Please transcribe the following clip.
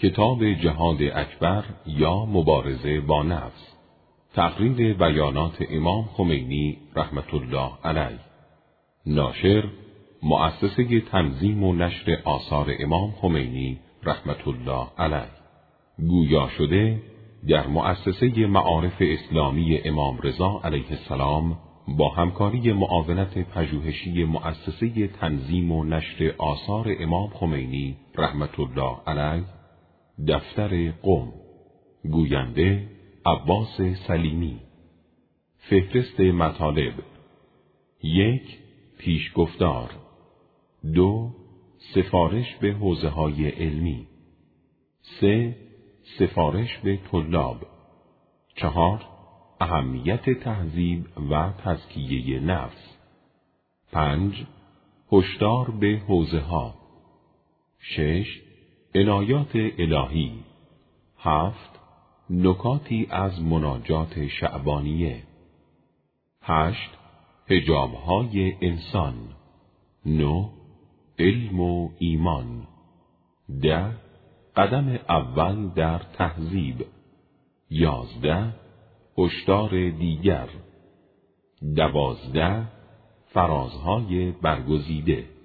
کتاب جهاد اکبر یا مبارزه با نفس، تقریر بیانات امام خمینی رحمت الله علیه. ناشر مؤسسه تنظیم و نشر آثار امام خمینی رحمت الله علیه. گویا شده در مؤسسه معارف اسلامی امام رضا علیه السلام با همکاری معاونت پژوهشی مؤسسه تنظیم و نشر آثار امام خمینی رحمت الله علیه. دفتر قم. گوینده عباس سلیمی. فهرست مطالب: 1. پیشگفتار. 2. سفارش به حوزه‌های علمی. 3. سفارش به طلاب. 4. اهمیت تهذیب و تزکیه نفس. 5. هشدار به حوزه‌ها. 6. عنایات الهی. 7. نکاتی از مناجات شعبانیه. 8. حجاب‌های انسان. 9. علم و ایمان. 10. قدم اول در تهذیب. 11. هشدار دیگر. 12. فرازهای برگزیده.